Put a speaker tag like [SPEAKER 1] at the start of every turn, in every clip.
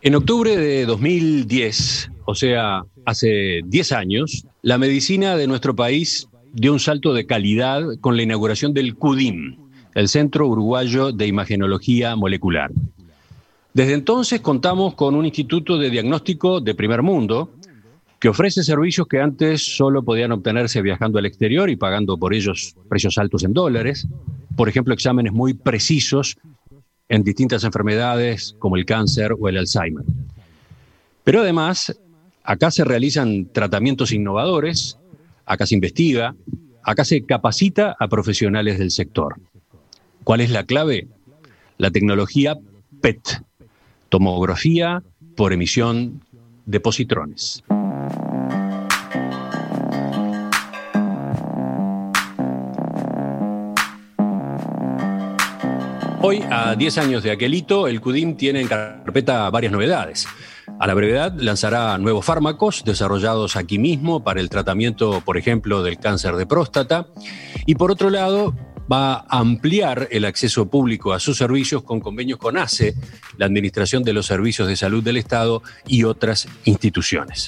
[SPEAKER 1] En octubre de 2010, o sea, hace 10 años, la medicina de nuestro país dio un salto de calidad con la inauguración del CUDIM, el Centro Uruguayo de Imagenología Molecular. Desde entonces contamos con un instituto de diagnóstico de primer mundo que ofrece servicios que antes solo podían obtenerse viajando al exterior y pagando por ellos precios altos en dólares. Por ejemplo, exámenes muy precisos en distintas enfermedades como el cáncer o el Alzheimer. Pero además, acá se realizan tratamientos innovadores, acá se investiga, acá se capacita a profesionales del sector. ¿Cuál es la clave? La tecnología PET, tomografía por emisión de positrones. Hoy, a 10 años de aquel hito, el CUDIM tiene en carpeta varias novedades. A la brevedad lanzará nuevos fármacos desarrollados aquí mismo para el tratamiento, por ejemplo, del cáncer de próstata. Y por otro lado, va a ampliar el acceso público a sus servicios con convenios con ACE, la Administración de los Servicios de Salud del Estado y otras instituciones.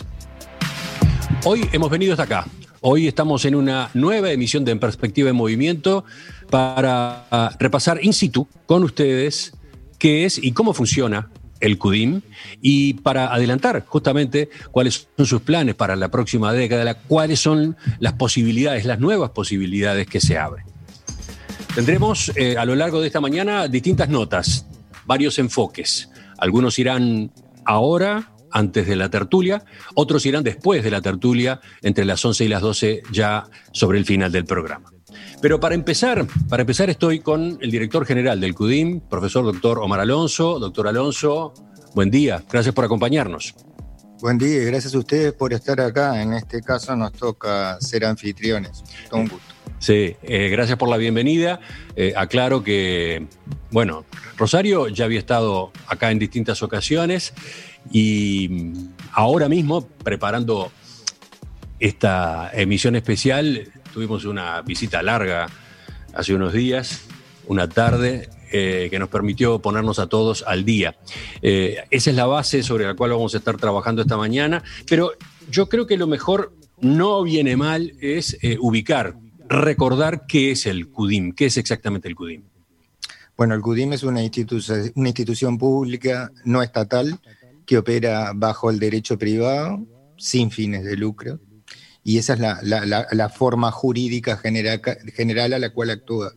[SPEAKER 1] Hoy hemos venido hasta acá. Hoy estamos en una nueva emisión de En Perspectiva en Movimiento para repasar in situ con ustedes qué es y cómo funciona el CUDIM y para adelantar justamente cuáles son sus planes para la próxima década, cuáles son las posibilidades, las nuevas posibilidades que se abren. Tendremos a lo largo de esta mañana distintas notas, varios enfoques. Algunos irán ahora, antes de la tertulia, otros irán después de la tertulia, entre las 11 y las 12, ya sobre el final del programa. Pero para empezar estoy con el director general del CUDIM, profesor doctor Omar Alonso. Doctor Alonso, buen día, gracias por acompañarnos.
[SPEAKER 2] Buen día y gracias a ustedes por estar acá. En este caso nos toca ser anfitriones. Todo un gusto.
[SPEAKER 1] Sí, gracias por la bienvenida. Aclaro que, bueno, Rosario ya había estado acá en distintas ocasiones y ahora mismo, preparando esta emisión especial, tuvimos una visita larga hace unos días, una tarde, que nos permitió ponernos a todos al día. Esa es la base sobre la cual vamos a estar trabajando esta mañana, pero yo creo que lo mejor, no viene mal, es ubicar, recordar qué es el CUDIM, qué es exactamente el CUDIM.
[SPEAKER 2] Bueno, el CUDIM es una institución pública no estatal que opera bajo el derecho privado, sin fines de lucro, y esa es la forma jurídica general a la cual actúa.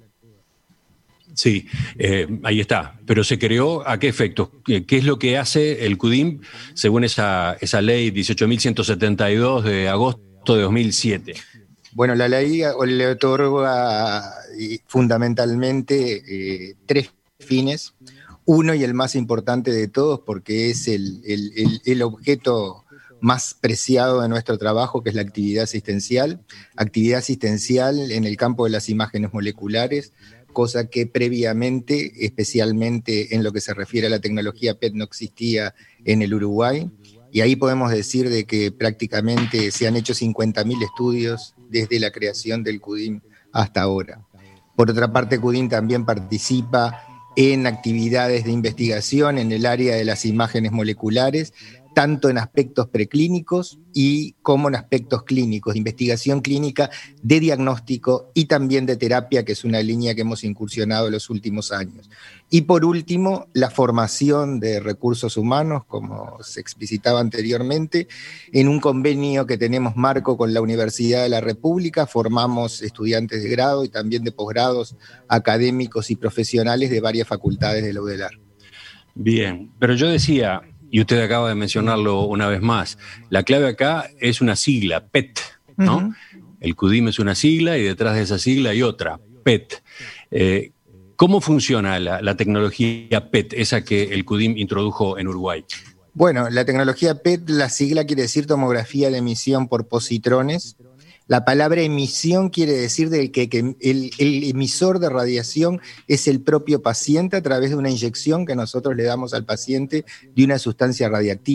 [SPEAKER 1] Sí, ahí está. Pero se creó, ¿a qué efectos? ¿Qué es lo que hace el CUDIM según esa ley 18.172 de agosto de 2007?
[SPEAKER 2] Bueno, la ley le otorga fundamentalmente tres fines. Uno, y el más importante de todos, porque es el objeto más preciado de nuestro trabajo, que es la actividad asistencial. Actividad asistencial en el campo de las imágenes moleculares, cosa que previamente, especialmente en lo que se refiere a la tecnología PET, no existía en el Uruguay. Y ahí podemos decir de que prácticamente se han hecho 50.000 estudios desde la creación del CUDIM hasta ahora. Por otra parte, CUDIM también participa en actividades de investigación en el área de las imágenes moleculares, tanto en aspectos preclínicos y como en aspectos clínicos, de investigación clínica, de diagnóstico y también de terapia, que es una línea que hemos incursionado en los últimos años. Y por último, la formación de recursos humanos, como se explicitaba anteriormente, en un convenio que tenemos marco con la Universidad de la República, formamos estudiantes de grado y también de posgrados académicos y profesionales de varias facultades de la UDELAR.
[SPEAKER 1] Bien, pero yo decía, y usted acaba de mencionarlo una vez más, la clave acá es una sigla, PET, ¿no? Uh-huh. El CUDIM es una sigla y detrás de esa sigla hay otra, PET. ¿Cómo funciona la tecnología PET, esa que el CUDIM introdujo en Uruguay?
[SPEAKER 2] Bueno, la tecnología PET, la sigla quiere decir tomografía de emisión por positrones. La palabra emisión quiere decir que el emisor de radiación es el propio paciente a través de una inyección que nosotros le damos al paciente de una sustancia radiactiva.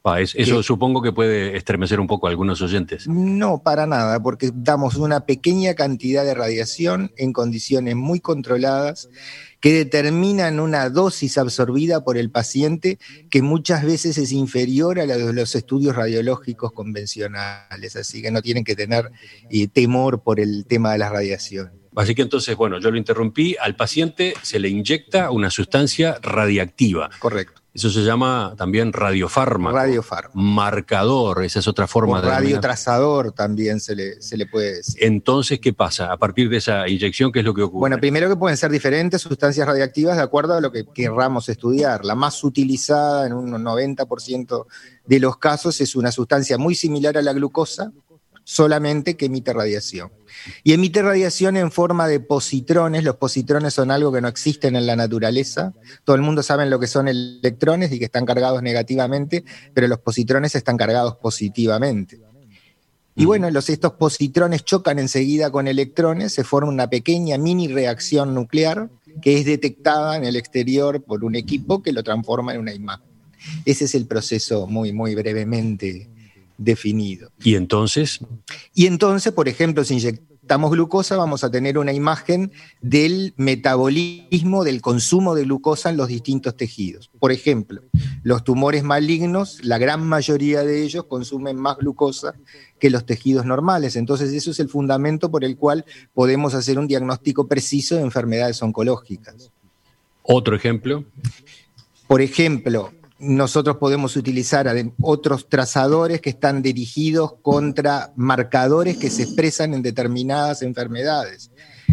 [SPEAKER 1] Eso supongo que puede estremecer un poco a algunos oyentes.
[SPEAKER 2] No, para nada, porque damos una pequeña cantidad de radiación en condiciones muy controladas que determinan una dosis absorbida por el paciente que muchas veces es inferior a la de los estudios radiológicos convencionales, así que no tienen que tener temor por el tema de la radiación.
[SPEAKER 1] Así que entonces, bueno, yo lo interrumpí, al paciente se le inyecta una sustancia radiactiva.
[SPEAKER 2] Correcto.
[SPEAKER 1] Eso se llama también radiofármaco.
[SPEAKER 2] Radiofármaco.
[SPEAKER 1] Marcador, esa es otra forma de
[SPEAKER 2] radiotrazador también se le puede decir.
[SPEAKER 1] Entonces, ¿qué pasa? A partir de esa inyección, ¿qué es lo que ocurre?
[SPEAKER 2] Bueno, primero que pueden ser diferentes sustancias radiactivas de acuerdo a lo que querramos estudiar. La más utilizada en un 90% de los casos es una sustancia muy similar a la glucosa, solamente que emite radiación. Y emite radiación en forma de positrones. Los positrones son algo que no existen en la naturaleza. Todo el mundo sabe lo que son electrones y que están cargados negativamente, pero los positrones están cargados positivamente. Y bueno, estos positrones chocan enseguida con electrones, se forma una pequeña mini reacción nuclear que es detectada en el exterior por un equipo que lo transforma en una imagen. Ese es el proceso muy, muy brevemente definido.
[SPEAKER 1] ¿Y entonces?
[SPEAKER 2] Y entonces, por ejemplo, si inyectamos glucosa, vamos a tener una imagen del metabolismo, del consumo de glucosa en los distintos tejidos. Por ejemplo, los tumores malignos, la gran mayoría de ellos consumen más glucosa que los tejidos normales. Entonces, eso es el fundamento por el cual podemos hacer un diagnóstico preciso de enfermedades oncológicas.
[SPEAKER 1] ¿Otro ejemplo?
[SPEAKER 2] Por ejemplo, nosotros podemos utilizar otros trazadores que están dirigidos contra marcadores que se expresan en determinadas enfermedades.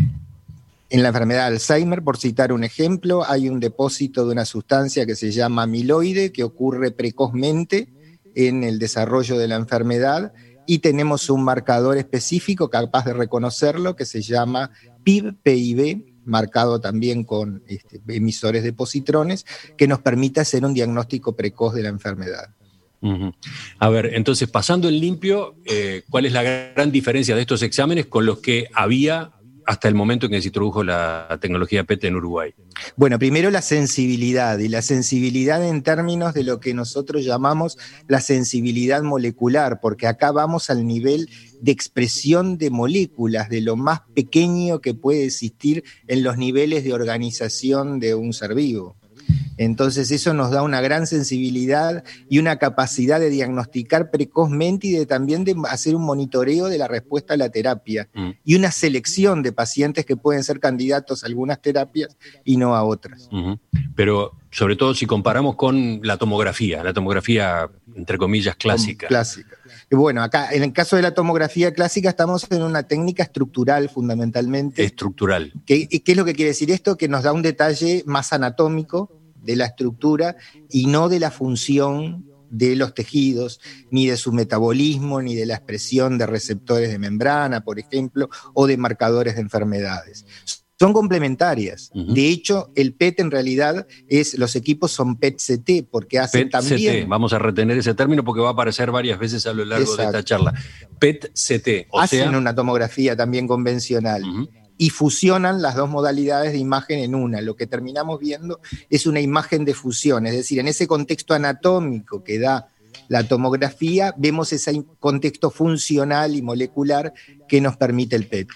[SPEAKER 2] En la enfermedad de Alzheimer, por citar un ejemplo, hay un depósito de una sustancia que se llama amiloide que ocurre precozmente en el desarrollo de la enfermedad y tenemos un marcador específico capaz de reconocerlo que se llama PIB, marcado también con emisores de positrones, que nos permite hacer un diagnóstico precoz de la enfermedad.
[SPEAKER 1] Uh-huh. A ver, entonces, pasando en limpio, ¿cuál es la gran diferencia de estos exámenes con los que había hasta el momento en que se introdujo la tecnología PET en Uruguay?
[SPEAKER 2] Bueno, primero la sensibilidad, y la sensibilidad en términos de lo que nosotros llamamos la sensibilidad molecular, porque acá vamos al nivel de expresión de moléculas, de lo más pequeño que puede existir en los niveles de organización de un ser vivo. Entonces eso nos da una gran sensibilidad y una capacidad de diagnosticar precozmente y también de hacer un monitoreo de la respuesta a la terapia y una selección de pacientes que pueden ser candidatos a algunas terapias y no a otras.
[SPEAKER 1] Pero sobre todo si comparamos con la tomografía entre comillas clásica.
[SPEAKER 2] Clásica. Y bueno, acá en el caso de la tomografía clásica estamos en una técnica estructural fundamentalmente.
[SPEAKER 1] Estructural.
[SPEAKER 2] ¿Qué es lo que quiere decir esto? Que nos da un detalle más anatómico de la estructura y no de la función de los tejidos, ni de su metabolismo, ni de la expresión de receptores de membrana, por ejemplo, o de marcadores de enfermedades. Son complementarias. Uh-huh. De hecho, el PET en realidad los equipos son PET-CT, porque hacen
[SPEAKER 1] PET-CT.
[SPEAKER 2] también...
[SPEAKER 1] Vamos a retener ese término porque va a aparecer varias veces a lo largo de esta charla. PET-CT.
[SPEAKER 2] Hacen una tomografía también convencional. Uh-huh. Y fusionan las dos modalidades de imagen en una. Lo que terminamos viendo es una imagen de fusión, es decir, en ese contexto anatómico que da la tomografía, vemos ese contexto funcional y molecular que nos permite el PET.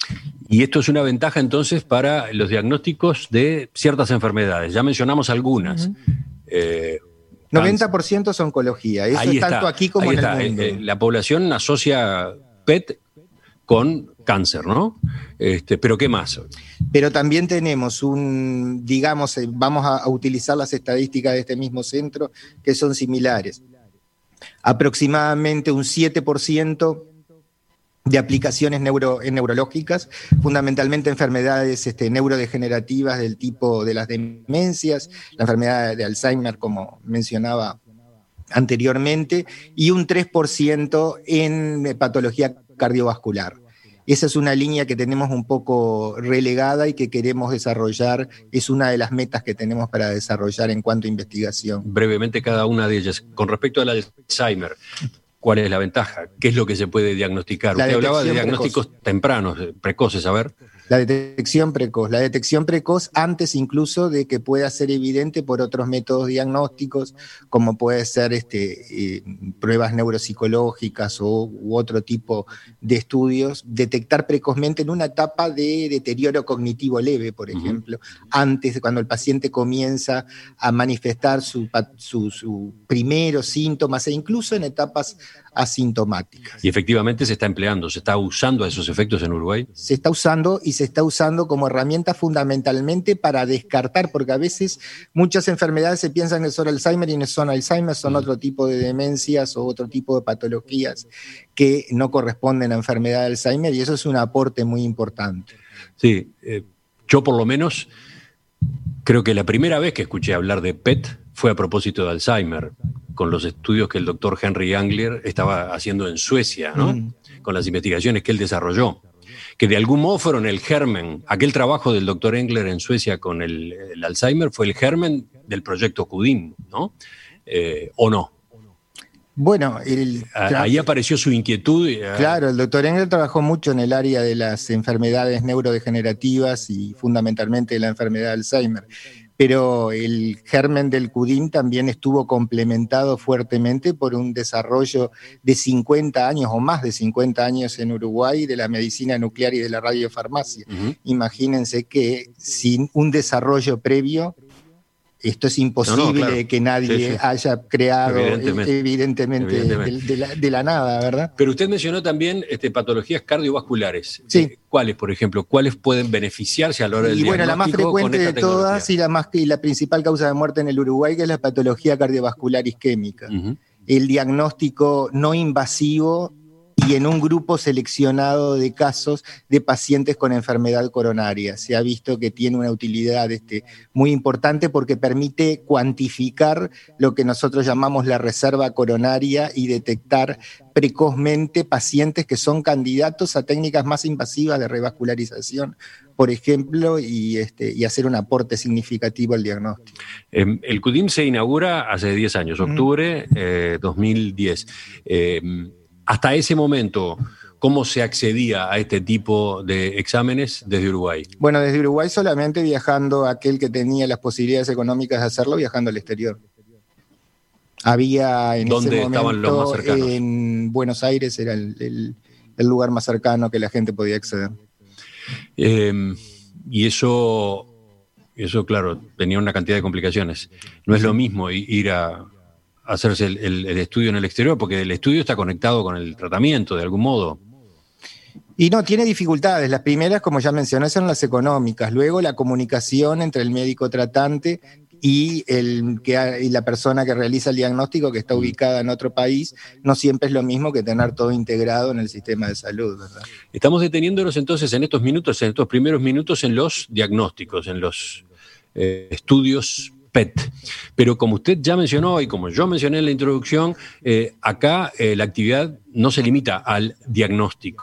[SPEAKER 1] Y esto es una ventaja entonces para los diagnósticos de ciertas enfermedades. Ya mencionamos algunas.
[SPEAKER 2] 90% es oncología. Eso
[SPEAKER 1] ahí
[SPEAKER 2] es tanto aquí como en el mundo.
[SPEAKER 1] La población asocia PET con cáncer, ¿no? Pero ¿qué más?
[SPEAKER 2] Pero también tenemos vamos a utilizar las estadísticas de este mismo centro que son similares. Aproximadamente un 7% de aplicaciones neurológicas, fundamentalmente enfermedades neurodegenerativas del tipo de las demencias, la enfermedad de Alzheimer, como mencionaba anteriormente, y un 3% en patología cardiovascular. Esa es una línea que tenemos un poco relegada y que queremos desarrollar, es una de las metas que tenemos para desarrollar en cuanto a investigación.
[SPEAKER 1] Brevemente cada una de ellas. Con respecto al Alzheimer, ¿cuál es la ventaja? ¿Qué es lo que se puede diagnosticar? Usted hablaba de diagnósticos tempranos, precoces, a ver.
[SPEAKER 2] La detección precoz antes incluso de que pueda ser evidente por otros métodos diagnósticos, como puede ser pruebas neuropsicológicas u otro tipo de estudios, detectar precozmente en una etapa de deterioro cognitivo leve, por ejemplo, antes de cuando el paciente comienza a manifestar sus primeros síntomas e incluso en etapas asintomáticas.
[SPEAKER 1] Y efectivamente se está usando a esos efectos en Uruguay.
[SPEAKER 2] Se está usando y se está usando como herramienta fundamentalmente para descartar, porque a veces muchas enfermedades se piensan que son Alzheimer y no son Alzheimer, son otro tipo de demencias o otro tipo de patologías que no corresponden a enfermedad de Alzheimer, y eso es un aporte muy importante.
[SPEAKER 1] Sí, yo por lo menos creo que la primera vez que escuché hablar de PET fue a propósito de Alzheimer, con los estudios que el doctor Henry Angler estaba haciendo en Suecia, ¿no? Con las investigaciones que él desarrolló, que de algún modo fueron el germen. Aquel trabajo del doctor Engler en Suecia con el Alzheimer fue el germen del proyecto CUDIM, ¿no? ¿O no?
[SPEAKER 2] Bueno,
[SPEAKER 1] ahí apareció su inquietud.
[SPEAKER 2] Claro, el doctor Engler trabajó mucho en el área de las enfermedades neurodegenerativas y fundamentalmente de la enfermedad de Alzheimer. Pero el germen del CUDIM también estuvo complementado fuertemente por un desarrollo de 50 años o más de 50 años en Uruguay de la medicina nuclear y de la radiofarmacia. Imagínense que sin un desarrollo previo, esto es imposible claro. Que nadie haya creado evidentemente. De la nada, ¿verdad?
[SPEAKER 1] Pero usted mencionó también patologías cardiovasculares.
[SPEAKER 2] Sí.
[SPEAKER 1] ¿Cuáles, por ejemplo? ¿Cuáles pueden beneficiarse a la hora del diagnóstico?
[SPEAKER 2] Y bueno, la más frecuente de todas y la principal causa de muerte en el Uruguay, que es la patología cardiovascular isquémica. El diagnóstico no invasivo y en un grupo seleccionado de casos de pacientes con enfermedad coronaria. Se ha visto que tiene una utilidad muy importante porque permite cuantificar lo que nosotros llamamos la reserva coronaria y detectar precozmente pacientes que son candidatos a técnicas más invasivas de revascularización, por ejemplo, y hacer un aporte significativo al diagnóstico.
[SPEAKER 1] El CUDIM se inaugura hace 10 años, octubre 2010. Hasta ese momento, ¿cómo se accedía a este tipo de exámenes desde Uruguay?
[SPEAKER 2] Bueno, desde Uruguay solamente viajando aquel que tenía las posibilidades económicas de hacerlo, viajando al exterior. Había en
[SPEAKER 1] ¿Dónde
[SPEAKER 2] ese momento,
[SPEAKER 1] estaban los más cercanos?
[SPEAKER 2] En Buenos Aires era el lugar más cercano que la gente podía acceder.
[SPEAKER 1] Y eso, claro, tenía una cantidad de complicaciones. No es lo mismo ir a hacerse el estudio en el exterior, porque el estudio está conectado con el tratamiento de algún modo.
[SPEAKER 2] Y no, tiene dificultades. Las primeras, como ya mencioné, son las económicas. Luego la comunicación entre el médico tratante y la persona que realiza el diagnóstico, que está ubicada en otro país, no siempre es lo mismo que tener todo integrado en el sistema de salud, ¿verdad?
[SPEAKER 1] Estamos deteniéndonos entonces en estos primeros minutos en los diagnósticos, en los estudios PET. Pero como usted ya mencionó y como yo mencioné en la introducción, acá la actividad no se limita al diagnóstico.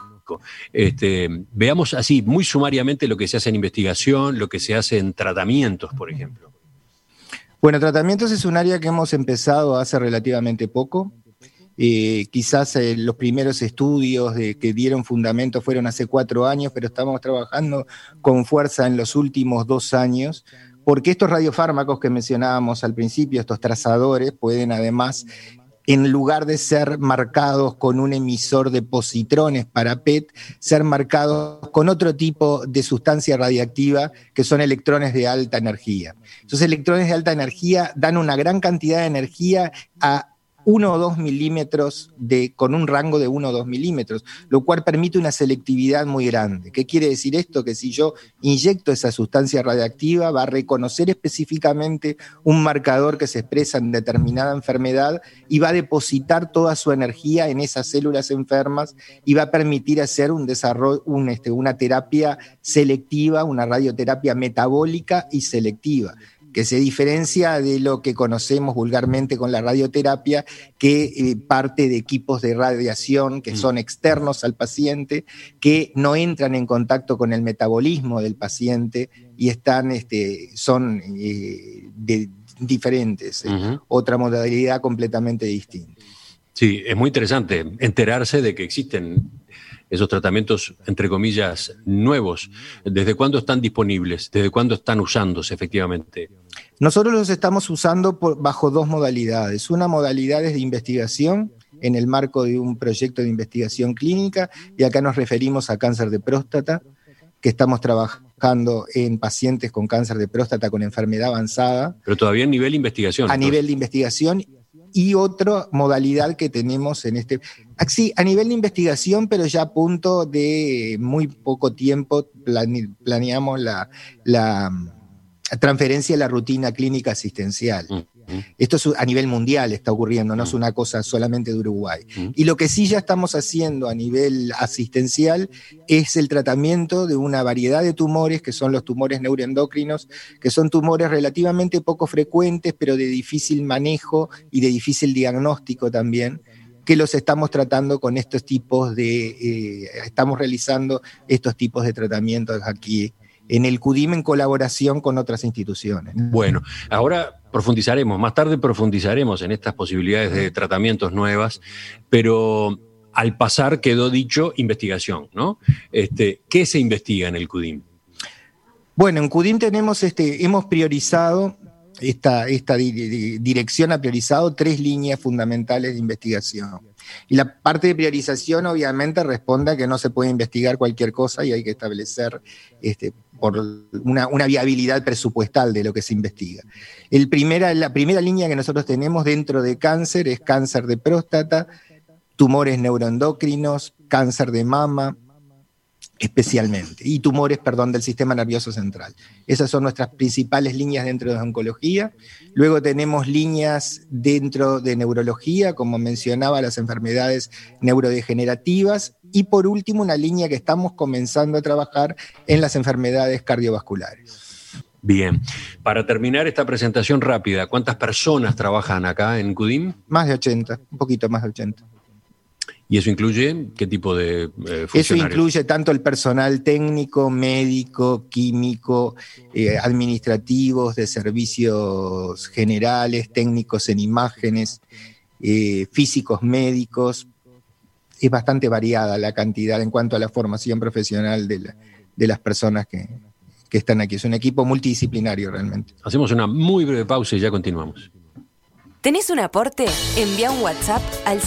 [SPEAKER 1] Veamos así muy sumariamente lo que se hace en investigación, lo que se hace en tratamientos, por ejemplo.
[SPEAKER 2] Bueno, tratamientos es un área que hemos empezado hace relativamente poco. Quizás los primeros estudios que dieron fundamento fueron hace 4 años, pero estamos trabajando con fuerza en los últimos 2 años, porque estos radiofármacos que mencionábamos al principio, estos trazadores, pueden además, en lugar de ser marcados con un emisor de positrones para PET, ser marcados con otro tipo de sustancia radiactiva que son electrones de alta energía. Esos electrones de alta energía dan una gran cantidad de energía a 1 o 2 milímetros con un rango de 1 o 2 milímetros, lo cual permite una selectividad muy grande. ¿Qué quiere decir esto? Que si yo inyecto esa sustancia radiactiva, va a reconocer específicamente un marcador que se expresa en determinada enfermedad y va a depositar toda su energía en esas células enfermas y va a permitir hacer un desarrollo, una terapia selectiva, una radioterapia metabólica y selectiva, que se diferencia de lo que conocemos vulgarmente con la radioterapia, que parte de equipos de radiación que son externos al paciente, que no entran en contacto con el metabolismo del paciente y son diferentes, otra modalidad completamente distinta.
[SPEAKER 1] Sí, es muy interesante enterarse de que existen esos tratamientos, entre comillas, nuevos, ¿desde cuándo están disponibles? ¿Desde cuándo están usándose efectivamente?
[SPEAKER 2] Nosotros los estamos usando bajo dos modalidades. Una modalidad es de investigación en el marco de un proyecto de investigación clínica, y acá nos referimos a cáncer de próstata, que estamos trabajando en pacientes con cáncer de próstata con enfermedad avanzada.
[SPEAKER 1] Pero todavía a nivel de investigación.
[SPEAKER 2] A nivel de investigación. Y otra modalidad que tenemos en sí, a nivel de investigación, pero ya a punto de muy poco tiempo planeamos la transferencia de la rutina clínica asistencial. Esto es a nivel mundial, está ocurriendo, no es una cosa solamente de Uruguay. Y lo que sí ya estamos haciendo a nivel asistencial es el tratamiento de una variedad de tumores, que son los tumores neuroendocrinos, que son tumores relativamente poco frecuentes, pero de difícil manejo y de difícil diagnóstico también, que los estamos tratando con estos tipos estamos realizando estos tipos de tratamientos aquí en el CUDIM en colaboración con otras instituciones.
[SPEAKER 1] Bueno, ahora más tarde profundizaremos en estas posibilidades de tratamientos nuevas, pero al pasar quedó dicho investigación, ¿no? ¿Qué se investiga en el CUDIM?
[SPEAKER 2] Bueno, en CUDIM hemos priorizado, esta dirección ha priorizado 3 líneas fundamentales de investigación. Y la parte de priorización obviamente responde a que no se puede investigar cualquier cosa y hay que establecer por una viabilidad presupuestal de lo que se investiga. La primera línea que nosotros tenemos dentro de cáncer es cáncer de próstata, tumores neuroendocrinos, cáncer de mama, especialmente, y tumores, del sistema nervioso central. Esas son nuestras principales líneas dentro de oncología. Luego tenemos líneas dentro de neurología, como mencionaba, las enfermedades neurodegenerativas, y por último una línea que estamos comenzando a trabajar en las enfermedades cardiovasculares.
[SPEAKER 1] Bien, para terminar esta presentación rápida, ¿cuántas personas trabajan acá en CUDIM?
[SPEAKER 2] Más de 80, un poquito más de 80.
[SPEAKER 1] ¿Y eso incluye qué tipo de funcionarios?
[SPEAKER 2] Eso incluye tanto el personal técnico, médico, químico, administrativos, de servicios generales, técnicos en imágenes, físicos médicos. Es bastante variada la cantidad en cuanto a la formación profesional de las personas que están aquí. Es un equipo multidisciplinario realmente.
[SPEAKER 1] Hacemos una muy breve pausa y ya continuamos.
[SPEAKER 3] ¿Tenés un aporte? Envía un WhatsApp al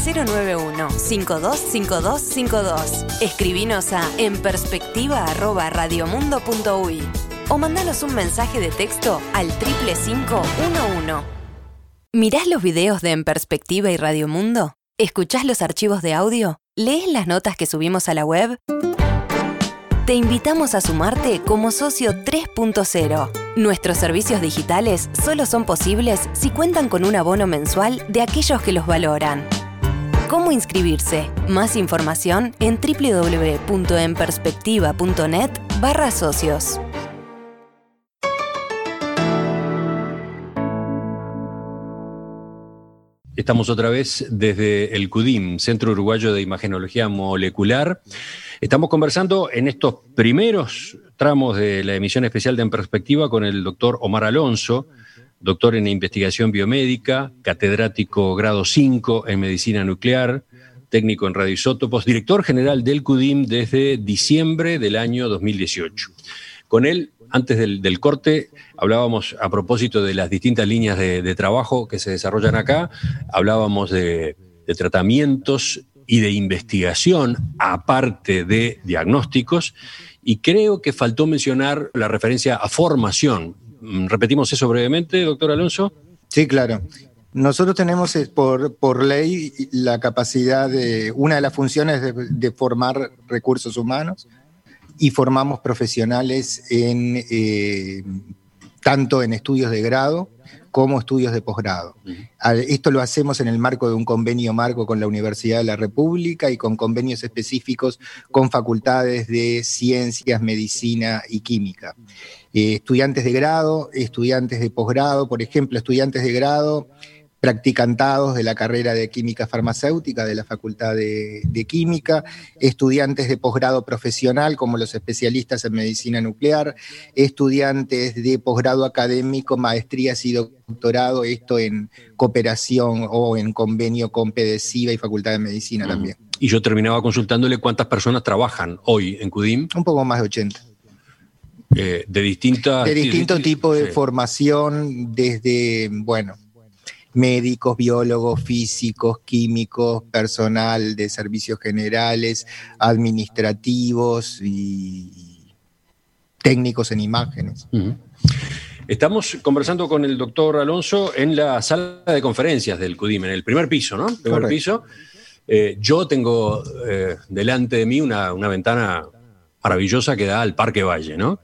[SPEAKER 3] 091-525252. Escribinos a enperspectiva@radiomundo.uy o mandanos un mensaje de texto al 55511. ¿Mirás los videos de En Perspectiva y Radio Mundo? ¿Escuchás los archivos de audio? ¿Lees las notas que subimos a la web? Te invitamos a sumarte como socio 3.0. Nuestros servicios digitales solo son posibles si cuentan con un abono mensual de aquellos que los valoran. ¿Cómo inscribirse? Más información en www.enperspectiva.net/socios.
[SPEAKER 1] Estamos otra vez desde el CUDIM, Centro Uruguayo de Imagenología Molecular. Estamos conversando en estos primeros tramos de la emisión especial de En Perspectiva con el doctor Omar Alonso, doctor en investigación biomédica, catedrático grado 5 en medicina nuclear, técnico en radioisótopos, director general del CUDIM desde diciembre del año 2018. Con él, antes del corte, hablábamos a propósito de las distintas líneas de trabajo que se desarrollan acá, hablábamos de tratamientos y de investigación, aparte de diagnósticos, y creo que faltó mencionar la referencia a formación. ¿Repetimos eso brevemente, doctor Alonso?
[SPEAKER 2] Sí, claro. Nosotros tenemos por ley la capacidad una de las funciones de formar recursos humanos, y formamos profesionales tanto en estudios de grado como estudios de posgrado. Esto lo hacemos en el marco de un convenio marco con la Universidad de la República y con convenios específicos con facultades de ciencias, medicina y química. Estudiantes de grado, estudiantes de posgrado, por ejemplo, estudiantes de grado practicantados de la carrera de química farmacéutica de la Facultad de Química, estudiantes de posgrado profesional como los especialistas en medicina nuclear, estudiantes de posgrado académico, maestrías y doctorado, esto en cooperación o en convenio con PDCIVA y Facultad de Medicina también.
[SPEAKER 1] y yo terminaba consultándole cuántas personas trabajan hoy en CUDIM.
[SPEAKER 2] Un poco más de 80.
[SPEAKER 1] De distinto
[SPEAKER 2] tipo de
[SPEAKER 1] sí.
[SPEAKER 2] formación, desde, médicos, biólogos, físicos, químicos, personal de servicios generales, administrativos y técnicos en imágenes.
[SPEAKER 1] Uh-huh. Estamos conversando con el doctor Alonso en la sala de conferencias del CUDIM, en el primer piso, ¿no? Primer piso. Yo tengo delante de mí una ventana maravillosa que da al Parque Valle, ¿no?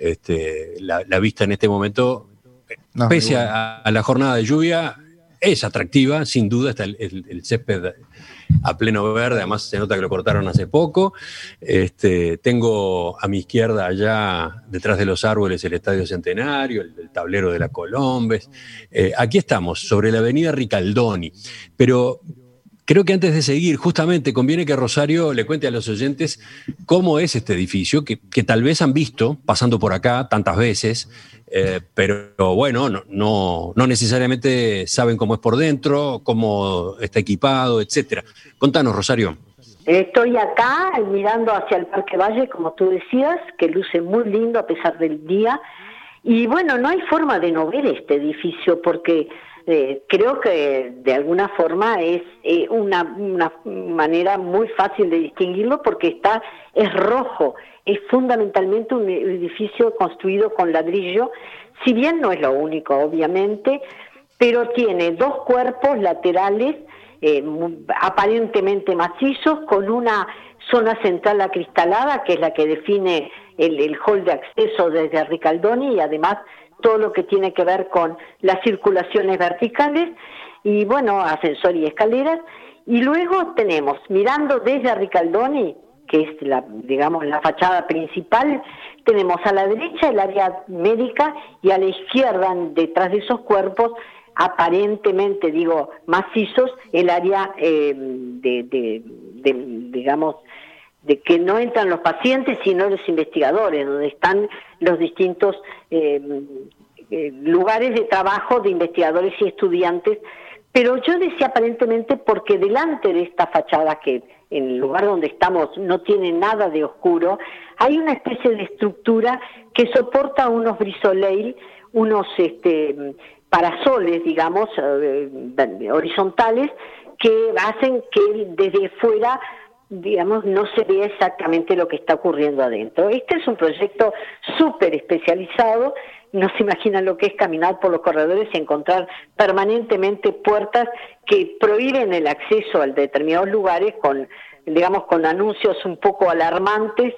[SPEAKER 1] La vista en este momento, pese a la jornada de lluvia, es atractiva, sin duda. Está el césped a pleno verde, además se nota que lo cortaron hace poco. Tengo a mi izquierda, allá detrás de los árboles, el Estadio Centenario, el tablero de la Colombes. Aquí estamos, sobre la avenida Ricaldoni, pero creo que antes de seguir, justamente conviene que Rosario le cuente a los oyentes cómo es este edificio, que tal vez han visto pasando por acá tantas veces, pero bueno, no necesariamente saben cómo es por dentro, cómo está equipado, etcétera. Contanos, Rosario.
[SPEAKER 4] Estoy acá mirando hacia el Parque Valle, como tú decías, que luce muy lindo a pesar del día. Y bueno, no hay forma de no ver este edificio porque creo que de alguna forma es una manera muy fácil de distinguirlo porque es rojo, es fundamentalmente un edificio construido con ladrillo, si bien no es lo único obviamente, pero tiene dos cuerpos laterales aparentemente macizos con una zona central acristalada que es la que define el hall de acceso desde Ricaldoni y además todo lo que tiene que ver con las circulaciones verticales y bueno, ascensor y escaleras. Y luego tenemos, mirando desde Ricaldoni, que es la fachada principal, tenemos a la derecha el área médica y a la izquierda, detrás de esos cuerpos, aparentemente, macizos, el área de que no entran los pacientes sino los investigadores, donde están los distintos lugares de trabajo de investigadores y estudiantes. Pero yo decía aparentemente porque delante de esta fachada, que en el lugar donde estamos no tiene nada de oscuro, hay una especie de estructura que soporta unos brisoleil, unos parasoles, horizontales, que hacen que desde fuera no se ve exactamente lo que está ocurriendo adentro. Este es un proyecto súper especializado, no se imaginan lo que es caminar por los corredores y encontrar permanentemente puertas que prohíben el acceso a determinados lugares con anuncios un poco alarmantes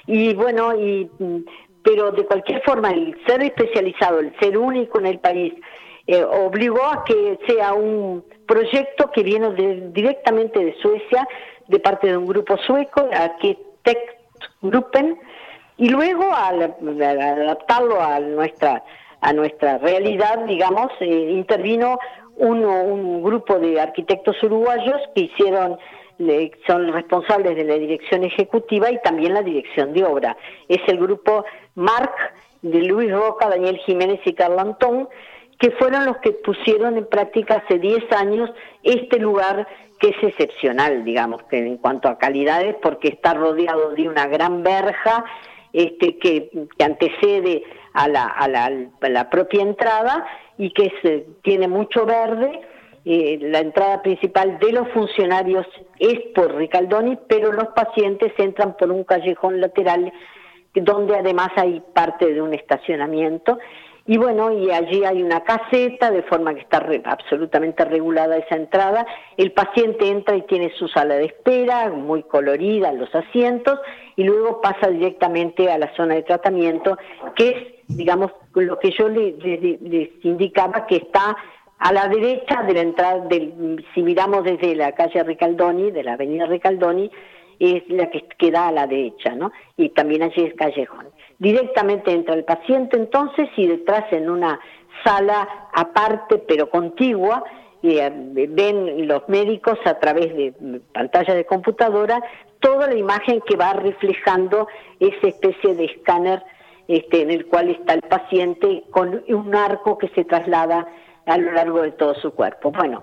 [SPEAKER 4] pero de cualquier forma el ser especializado, el ser único en el país, obligó a que sea un proyecto que viene directamente de Suecia, de parte de un grupo sueco, Arkitektgruppen, y luego al adaptarlo a nuestra realidad, intervino un grupo de arquitectos uruguayos que son responsables de la dirección ejecutiva y también la dirección de obra. Es el grupo Marc, de Luis Roca, Daniel Jiménez y Carl Antón, que fueron los que pusieron en práctica hace 10 años este lugar que es excepcional, que en cuanto a calidades, porque está rodeado de una gran verja que antecede a la propia entrada y que tiene mucho verde. La entrada principal de los funcionarios es por Ricaldoni, pero los pacientes entran por un callejón lateral donde además hay parte de un estacionamiento. Y allí hay una caseta, de forma que está absolutamente regulada esa entrada. El paciente entra y tiene su sala de espera, muy colorida, los asientos, y luego pasa directamente a la zona de tratamiento, que es, lo que yo les indicaba, que está a la derecha de la entrada, si miramos desde la calle Ricaldoni, de la avenida Ricaldoni, es la que queda a la derecha, ¿no? Y también allí es callejón. Directamente entra el paciente entonces y detrás en una sala aparte pero contigua ven los médicos a través de pantallas de computadora toda la imagen que va reflejando esa especie de escáner en el cual está el paciente con un arco que se traslada a lo largo de todo su cuerpo. Bueno,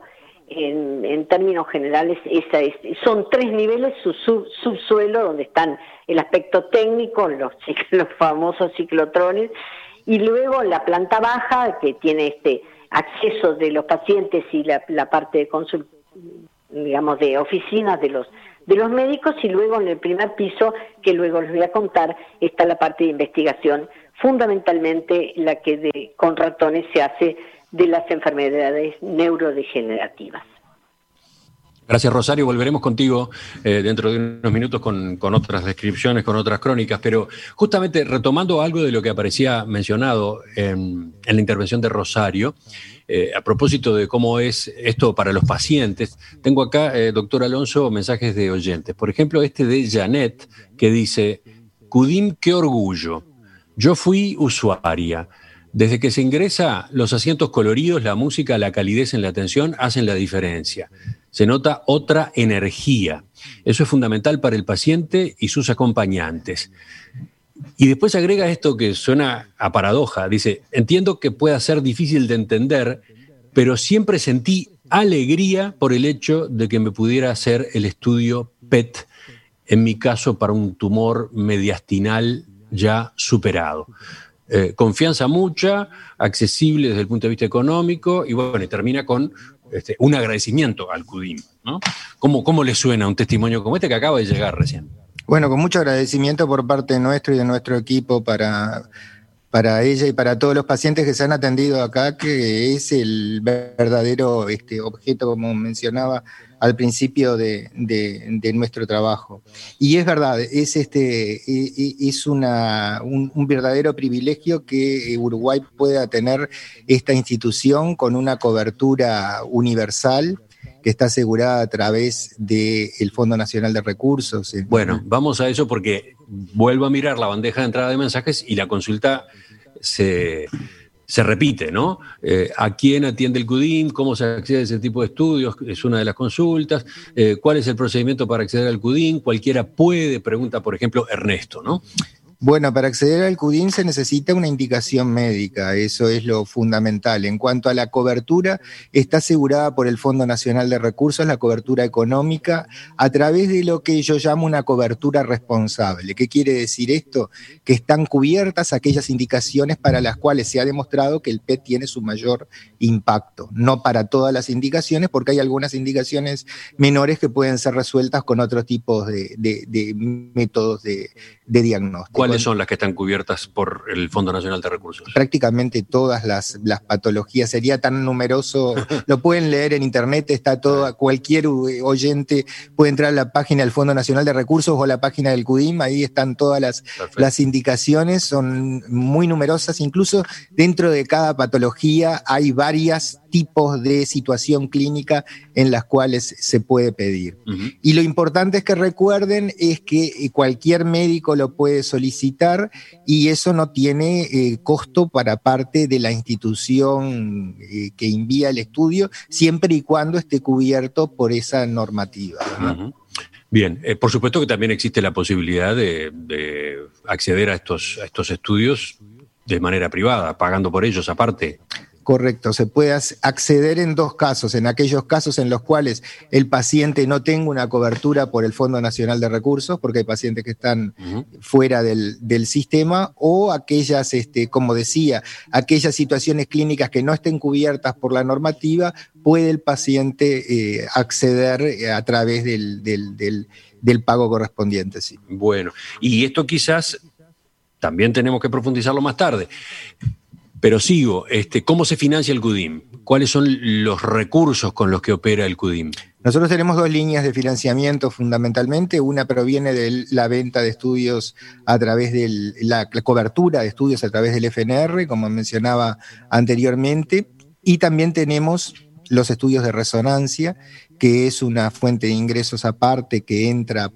[SPEAKER 4] en términos generales, son 3 niveles, subsuelo, donde están el aspecto técnico, los famosos ciclotrones, y luego la planta baja, que tiene acceso de los pacientes y la parte de consulta, digamos, de oficinas de los médicos, y luego en el primer piso, que luego les voy a contar, está la parte de investigación, fundamentalmente la que con ratones se hace de las enfermedades neurodegenerativas.
[SPEAKER 1] Gracias, Rosario. Volveremos contigo dentro de unos minutos con otras descripciones, con otras crónicas, pero justamente retomando algo de lo que aparecía mencionado en la intervención de Rosario, a propósito de cómo es esto para los pacientes, tengo acá, doctor Alonso, mensajes de oyentes. Por ejemplo, de Janet, que dice: Cudim, qué orgullo. Yo fui usuaria. Desde que se ingresa, los asientos coloridos, la música, la calidez en la atención hacen la diferencia. Se nota otra energía. Eso es fundamental para el paciente y sus acompañantes. Y después agrega esto que suena a paradoja. Dice: entiendo que pueda ser difícil de entender, pero siempre sentí alegría por el hecho de que me pudiera hacer el estudio PET, en mi caso para un tumor mediastinal ya superado. Confianza mucha, accesible desde el punto de vista económico, y bueno, y termina con un agradecimiento al CUDIM, ¿no? ¿Cómo le suena un testimonio como este que acaba de llegar recién?
[SPEAKER 2] Bueno, con mucho agradecimiento por parte nuestro y de nuestro equipo para ella y para todos los pacientes que se han atendido acá, que es el verdadero objeto, como mencionaba al principio de nuestro trabajo. Y es verdad, es un verdadero privilegio que Uruguay pueda tener esta institución con una cobertura universal que está asegurada a través del Fondo Nacional de Recursos.
[SPEAKER 1] Bueno, vamos a eso porque vuelvo a mirar la bandeja de entrada de mensajes y la consulta se repite, ¿no? ¿A quién atiende el CUDIM? ¿Cómo se accede a ese tipo de estudios? Es una de las consultas. ¿Cuál es el procedimiento para acceder al CUDIM? Cualquiera puede, pregunta, por ejemplo, Ernesto, ¿no?
[SPEAKER 2] Bueno, para acceder al CUDIM se necesita una indicación médica, eso es lo fundamental. En cuanto a la cobertura, está asegurada por el Fondo Nacional de Recursos, la cobertura económica, a través de lo que yo llamo una cobertura responsable. ¿Qué quiere decir esto? Que están cubiertas aquellas indicaciones para las cuales se ha demostrado que el PET tiene su mayor impacto. No para todas las indicaciones, porque hay algunas indicaciones menores que pueden ser resueltas con otros tipos de métodos de diagnóstico.
[SPEAKER 1] ¿Cuáles son las que están cubiertas por el Fondo Nacional de Recursos?
[SPEAKER 2] Prácticamente todas las patologías. Sería tan numeroso, lo pueden leer en internet, está todo, cualquier oyente puede entrar a la página del Fondo Nacional de Recursos o a la página del CUDIM, ahí están todas las indicaciones, son muy numerosas, incluso dentro de cada patología hay varios tipos de situación clínica en las cuales se puede pedir. Uh-huh. Y lo importante es que recuerden es que cualquier médico lo puede solicitar y eso no tiene costo para parte de la institución que envía el estudio, siempre y cuando esté cubierto por esa normativa, ¿no?
[SPEAKER 1] Uh-huh. Bien, por supuesto que también existe la posibilidad de acceder a estos estudios de manera privada, pagando por ellos aparte.
[SPEAKER 2] Correcto, se puede acceder en dos casos, en aquellos casos en los cuales el paciente no tenga una cobertura por el Fondo Nacional de Recursos, porque hay pacientes que están fuera del sistema, o aquellas, como decía, aquellas situaciones clínicas que no estén cubiertas por la normativa, puede el paciente acceder a través del pago correspondiente. Sí.
[SPEAKER 1] Bueno, y esto quizás también tenemos que profundizarlo más tarde. Pero sigo, ¿cómo se financia el CUDIM? ¿Cuáles son los recursos con los que opera el CUDIM?
[SPEAKER 2] Nosotros tenemos dos líneas de financiamiento fundamentalmente. Una proviene de la venta de estudios a través de la cobertura de estudios a través del FNR, como mencionaba anteriormente. Y también tenemos los estudios de resonancia, que es una fuente de ingresos aparte que entra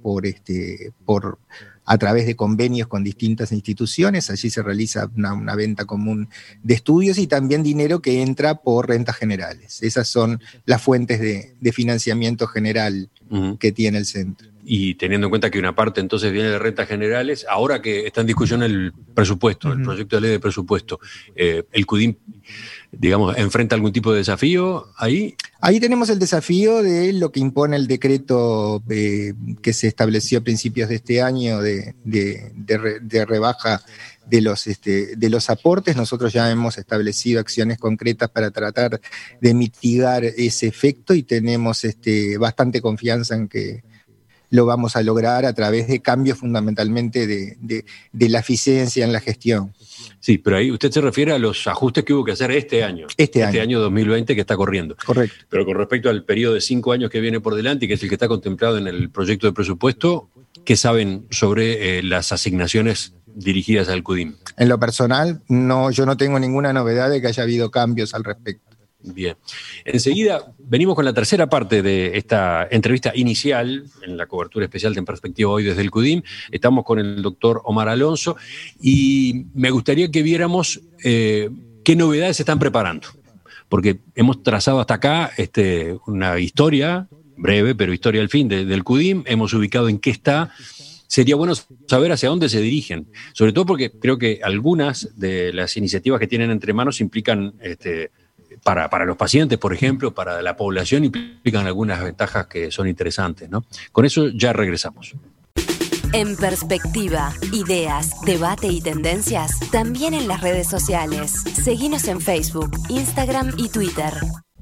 [SPEAKER 2] a través de convenios con distintas instituciones. Allí se realiza una venta común de estudios y también dinero que entra por rentas generales. Esas son las fuentes de financiamiento general que tiene el centro.
[SPEAKER 1] Y teniendo en cuenta que una parte entonces viene de rentas generales, ahora que está en discusión el presupuesto, el proyecto de ley de presupuesto, el CUDIM digamos, enfrenta algún tipo de desafío ahí.
[SPEAKER 2] Ahí tenemos el desafío de lo que impone el decreto que se estableció a principios de este año de rebaja de los aportes. Nosotros ya hemos establecido acciones concretas para tratar de mitigar ese efecto y tenemos bastante confianza en que lo vamos a lograr a través de cambios fundamentalmente de la eficiencia en la gestión.
[SPEAKER 1] Sí, pero ahí usted se refiere a los ajustes que hubo que hacer este año 2020 que está corriendo.
[SPEAKER 2] Correcto.
[SPEAKER 1] Pero con respecto al periodo de 5 años que viene por delante y que es el que está contemplado en el proyecto de presupuesto, ¿qué saben sobre las asignaciones dirigidas al CUDIM?
[SPEAKER 2] En lo personal, yo no tengo ninguna novedad de que haya habido cambios al respecto.
[SPEAKER 1] Bien. Enseguida venimos con la tercera parte de esta entrevista inicial en la cobertura especial de En Perspectiva hoy desde el CUDIM. Estamos con el doctor Omar Alonso y me gustaría que viéramos qué novedades se están preparando. Porque hemos trazado hasta acá una historia, breve, pero historia al fin del CUDIM. Hemos ubicado en qué está. Sería bueno saber hacia dónde se dirigen. Sobre todo porque creo que algunas de las iniciativas que tienen entre manos implican para los pacientes, por ejemplo, para la población, implican algunas ventajas que son interesantes, ¿no? Con eso ya regresamos.
[SPEAKER 3] En Perspectiva, ideas, debate y tendencias, también en las redes sociales. Seguinos en Facebook, Instagram y Twitter.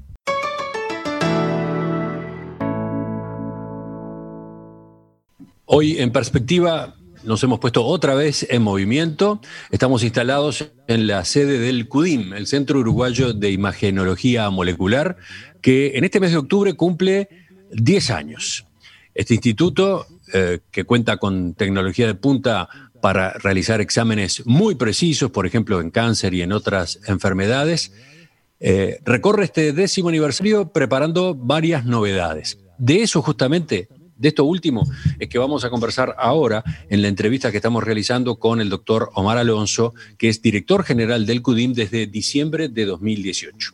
[SPEAKER 1] Hoy en Perspectiva nos hemos puesto otra vez en movimiento. Estamos instalados en la sede del CUDIM, el Centro Uruguayo de Imagenología Molecular, que en este mes de octubre cumple 10 años. Este instituto, que cuenta con tecnología de punta para realizar exámenes muy precisos, por ejemplo en cáncer y en otras enfermedades, recorre este 10º aniversario preparando varias novedades. De eso justamente, de esto último, es que vamos a conversar ahora en la entrevista que estamos realizando con el doctor Omar Alonso, que es director general del CUDIM desde diciembre de 2018.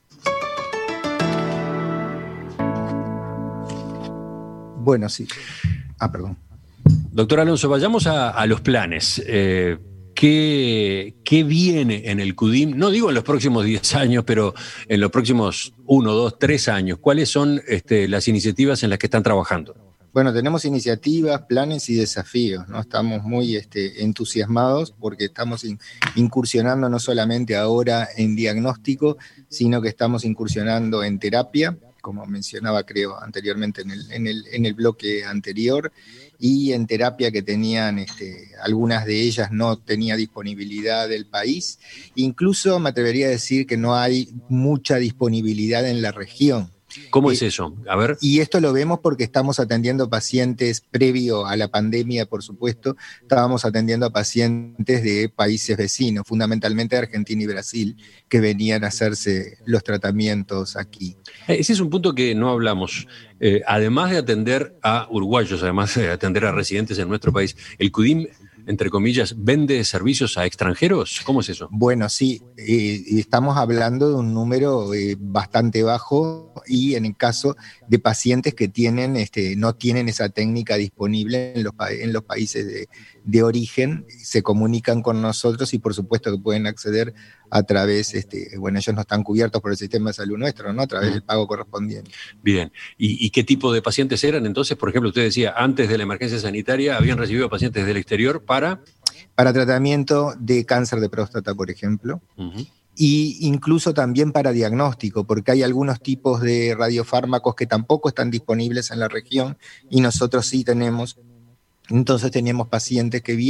[SPEAKER 2] Bueno, sí. Perdón.
[SPEAKER 1] Doctor Alonso, vayamos a los planes. ¿Qué viene en el CUDIM? No digo en los próximos 10 años, pero en los próximos 1, 2, 3 años. ¿Cuáles son las iniciativas en las que están trabajando?
[SPEAKER 2] Bueno, tenemos iniciativas, planes y desafíos, ¿no? Estamos muy entusiasmados porque estamos incursionando no solamente ahora en diagnóstico, sino que estamos incursionando en terapia, como mencionaba creo anteriormente en el bloque anterior, y en terapia que tenían, algunas de ellas no tenía disponibilidad del país. Incluso me atrevería a decir que no hay mucha disponibilidad en la región.
[SPEAKER 1] ¿Cómo es eso? A ver.
[SPEAKER 2] Y esto lo vemos porque estamos atendiendo pacientes previo a la pandemia, por supuesto. Estábamos atendiendo a pacientes de países vecinos, fundamentalmente de Argentina y Brasil, que venían a hacerse los tratamientos aquí.
[SPEAKER 1] Ese es un punto que no hablamos. Además de atender a uruguayos, además de atender a residentes en nuestro país, ¿el CUDIM, entre comillas, vende servicios a extranjeros? ¿Cómo es eso?
[SPEAKER 2] Bueno, sí, estamos hablando de un número bastante bajo y en el caso de pacientes que no tienen esa técnica disponible en los países de origen, se comunican con nosotros y por supuesto que pueden acceder a través, ellos no están cubiertos por el sistema de salud nuestro, ¿no? A través del pago correspondiente.
[SPEAKER 1] Bien, ¿y qué tipo de pacientes eran entonces? Por ejemplo, usted decía, antes de la emergencia sanitaria habían recibido pacientes del exterior para
[SPEAKER 2] tratamiento de cáncer de próstata, por ejemplo, y incluso también para diagnóstico, porque hay algunos tipos de radiofármacos que tampoco están disponibles en la región y nosotros sí tenemos. Entonces teníamos pacientes que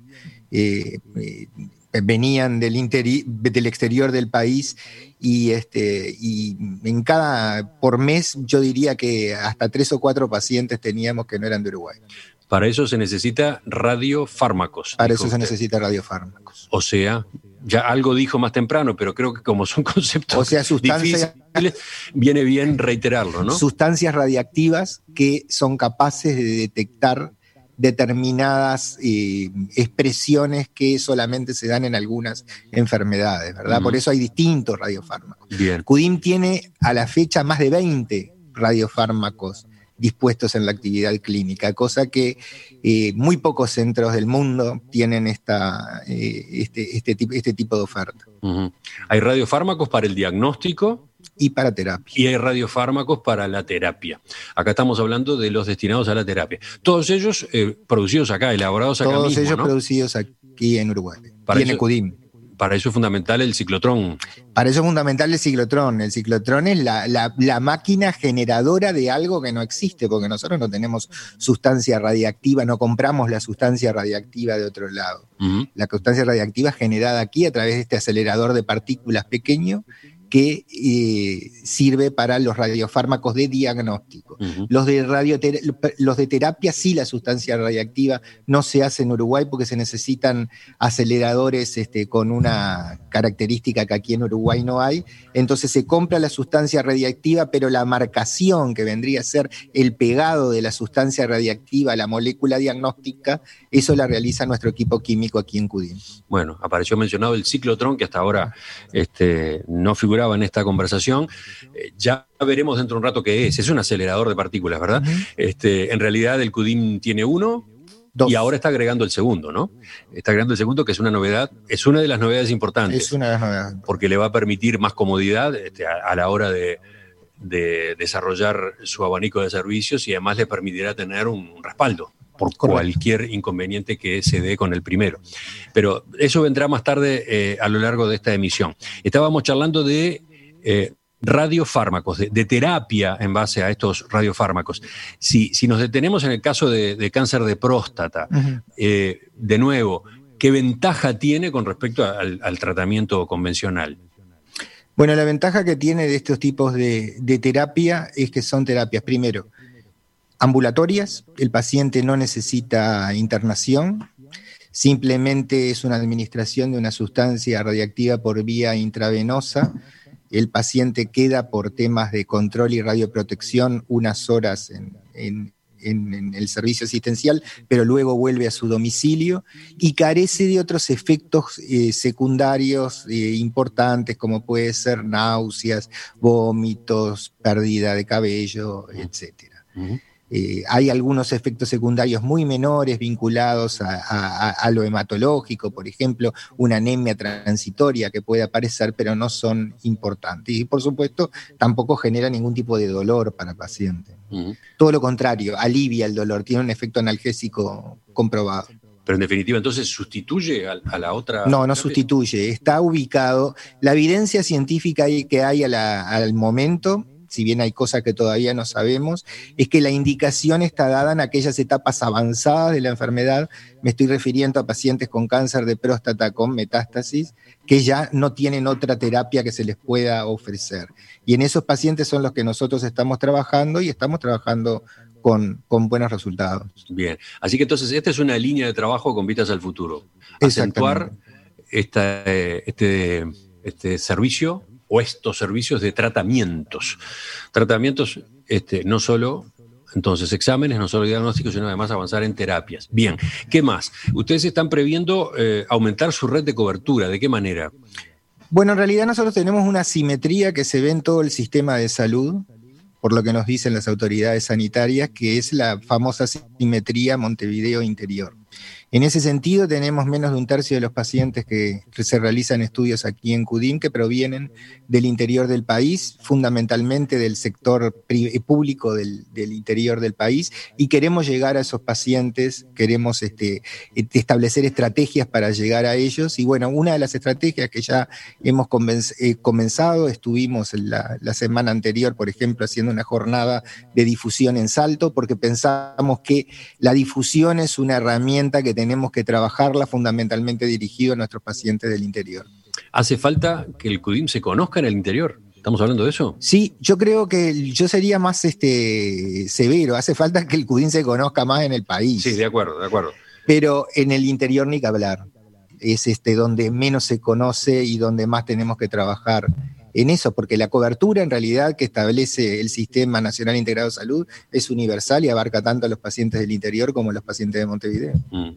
[SPEAKER 2] venían del exterior del país y por mes yo diría que hasta 3 o 4 pacientes teníamos que no eran de Uruguay.
[SPEAKER 1] Para eso se necesita radiofármacos.
[SPEAKER 2] Para eso se necesita radiofármacos.
[SPEAKER 1] O sea, ya algo dijo más temprano, pero creo que como son conceptos difíciles, viene bien reiterarlo, ¿no?
[SPEAKER 2] Sustancias radiactivas que son capaces de detectar determinadas expresiones que solamente se dan en algunas enfermedades, ¿verdad? Por eso hay distintos radiofármacos.
[SPEAKER 1] Bien.
[SPEAKER 2] CUDIM tiene a la fecha más de 20 radiofármacos dispuestos en la actividad clínica, cosa que muy pocos centros del mundo tienen este tipo de oferta.
[SPEAKER 1] Uh-huh. Hay radiofármacos para el diagnóstico
[SPEAKER 2] y para terapia.
[SPEAKER 1] Y hay radiofármacos para la terapia. Acá estamos hablando de los destinados a la terapia. Todos ellos producidos acá, elaborados acá mismo,
[SPEAKER 2] Todos ellos, ¿no?, producidos aquí en Uruguay. Y en ECUDIM.
[SPEAKER 1] Para eso es fundamental el ciclotrón.
[SPEAKER 2] Para eso es fundamental el ciclotrón. El ciclotrón es la máquina generadora de algo que no existe, porque nosotros no tenemos sustancia radiactiva, no compramos la sustancia radiactiva de otro lado. Uh-huh. La sustancia radiactiva es generada aquí a través de este acelerador de partículas pequeño que sirve para los radiofármacos de diagnóstico. Uh-huh. Los de terapia, sí, la sustancia radiactiva no se hace en Uruguay porque se necesitan aceleradores con una característica que aquí en Uruguay no hay. Entonces se compra la sustancia radiactiva, pero la marcación que vendría a ser el pegado de la sustancia radiactiva a la molécula diagnóstica, eso la realiza nuestro equipo químico aquí en CUDIM.
[SPEAKER 1] Bueno, apareció mencionado el ciclotrón, que hasta ahora no figura en esta conversación. Ya veremos dentro de un rato qué es. Es un acelerador de partículas, ¿verdad? Uh-huh. En realidad el CUDIM tiene uno. Dos. Y ahora está agregando el segundo, ¿no? Está agregando el segundo, que es una novedad, es una de las novedades importantes.
[SPEAKER 2] Es una de las novedades.
[SPEAKER 1] Porque le va a permitir más comodidad a la hora de desarrollar su abanico de servicios, y además le permitirá tener un respaldo por cualquier inconveniente que se dé con el primero. Pero eso vendrá más tarde a lo largo de esta emisión. Estábamos charlando de radiofármacos, de terapia en base a estos radiofármacos. Si nos detenemos en el caso de cáncer de próstata, uh-huh, de nuevo, ¿qué ventaja tiene con respecto al tratamiento convencional?
[SPEAKER 2] Bueno, la ventaja que tiene de estos tipos de terapia es que son terapias, primero, ambulatorias. El paciente no necesita internación, simplemente es una administración de una sustancia radiactiva por vía intravenosa. El paciente queda, por temas de control y radioprotección, unas horas en el servicio asistencial, pero luego vuelve a su domicilio y carece de otros efectos secundarios importantes, como puede ser náuseas, vómitos, pérdida de cabello, etcétera. Uh-huh. Hay algunos efectos secundarios muy menores vinculados a lo hematológico, por ejemplo, una anemia transitoria que puede aparecer, pero no son importantes. Y por supuesto, tampoco genera ningún tipo de dolor para el paciente. Uh-huh. Todo lo contrario, alivia el dolor, tiene un efecto analgésico comprobado.
[SPEAKER 1] Pero en definitiva, entonces, ¿sustituye a la otra?
[SPEAKER 2] No sustituye, está ubicado. La evidencia científica que hay al momento, si bien hay cosas que todavía no sabemos, es que la indicación está dada en aquellas etapas avanzadas de la enfermedad. Me estoy refiriendo a pacientes con cáncer de próstata con metástasis, que ya no tienen otra terapia que se les pueda ofrecer. Y en esos pacientes son los que nosotros estamos trabajando, y estamos trabajando con buenos resultados.
[SPEAKER 1] Bien, así que entonces esta es una línea de trabajo con vistas al futuro. Acentuar este servicio, o estos servicios de tratamientos. Tratamientos, no solo, entonces, exámenes, no solo diagnósticos, sino además avanzar en terapias. Bien, ¿qué más? Ustedes están previendo aumentar su red de cobertura. ¿De qué manera?
[SPEAKER 2] Bueno, en realidad nosotros tenemos una asimetría que se ve en todo el sistema de salud, por lo que nos dicen las autoridades sanitarias, que es la famosa asimetría Montevideo Interior. En ese sentido, tenemos menos de un tercio de los pacientes que se realizan estudios aquí en CUDIM que provienen del interior del país, fundamentalmente del sector público del interior del país, y queremos llegar a esos pacientes, queremos establecer estrategias para llegar a ellos. Y bueno, una de las estrategias que ya hemos comenzado, estuvimos la semana anterior, por ejemplo, haciendo una jornada de difusión en Salto, porque pensamos que la difusión es una herramienta que tenemos que trabajarla, fundamentalmente dirigido a nuestros pacientes del interior.
[SPEAKER 1] ¿Hace falta que el CUDIM se conozca en el interior? ¿Estamos hablando de eso?
[SPEAKER 2] Sí, yo creo que yo sería más severo. Hace falta que el CUDIM se conozca más en el país.
[SPEAKER 1] Sí, de acuerdo.
[SPEAKER 2] Pero en el interior ni que hablar. Es donde menos se conoce y donde más tenemos que trabajar en eso, porque la cobertura en realidad que establece el Sistema Nacional Integrado de Salud es universal y abarca tanto a los pacientes del interior como a los pacientes de Montevideo.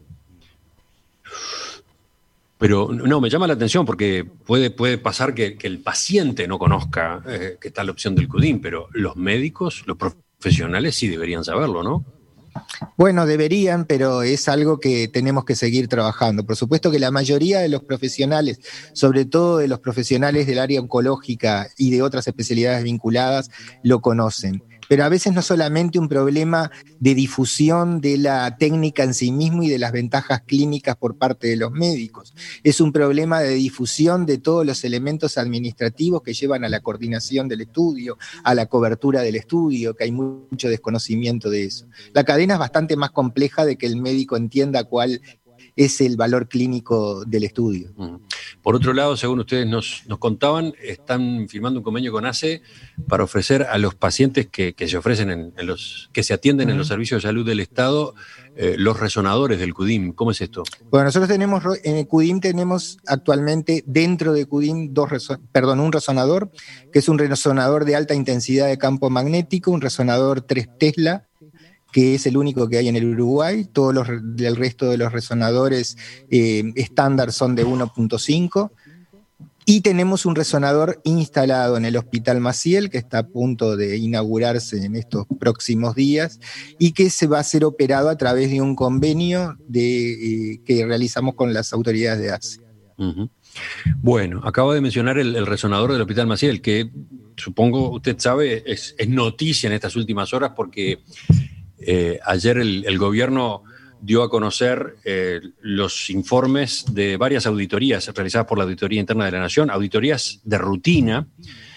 [SPEAKER 1] Pero no, me llama la atención porque puede pasar que el paciente no conozca que está la opción del CUDIM, pero los médicos, los profesionales profesionales sí deberían saberlo, ¿no?
[SPEAKER 2] Bueno, deberían, pero es algo que tenemos que seguir trabajando. Por supuesto que la mayoría de los profesionales, sobre todo de los profesionales del área oncológica y de otras especialidades vinculadas, lo conocen. Pero a veces no solamente un problema de difusión de la técnica en sí mismo y de las ventajas clínicas por parte de los médicos. Es un problema de difusión de todos los elementos administrativos que llevan a la coordinación del estudio, a la cobertura del estudio, que hay mucho desconocimiento de eso. La cadena es bastante más compleja de que el médico entienda cuál es el valor clínico del estudio.
[SPEAKER 1] Por otro lado, según ustedes nos contaban, están firmando un convenio con ACE para ofrecer a los pacientes que se ofrecen que se atienden en los servicios de salud del Estado los resonadores del CUDIM. ¿Cómo es esto?
[SPEAKER 2] Bueno, nosotros en el CUDIM tenemos actualmente dentro de CUDIM un resonador, que es un resonador de alta intensidad de campo magnético, un resonador 3 Tesla, que es el único que hay en el Uruguay. El resto de los resonadores estándar son de 1.5. Y tenemos un resonador instalado en el Hospital Maciel, que está a punto de inaugurarse en estos próximos días, y que se va a ser operado a través de un convenio que realizamos con las autoridades de ACE.
[SPEAKER 1] Uh-huh. Bueno, acabo de mencionar el resonador del Hospital Maciel, que supongo usted sabe es noticia en estas últimas horas porque ayer el gobierno dio a conocer los informes de varias auditorías realizadas por la Auditoría Interna de la Nación, auditorías de rutina.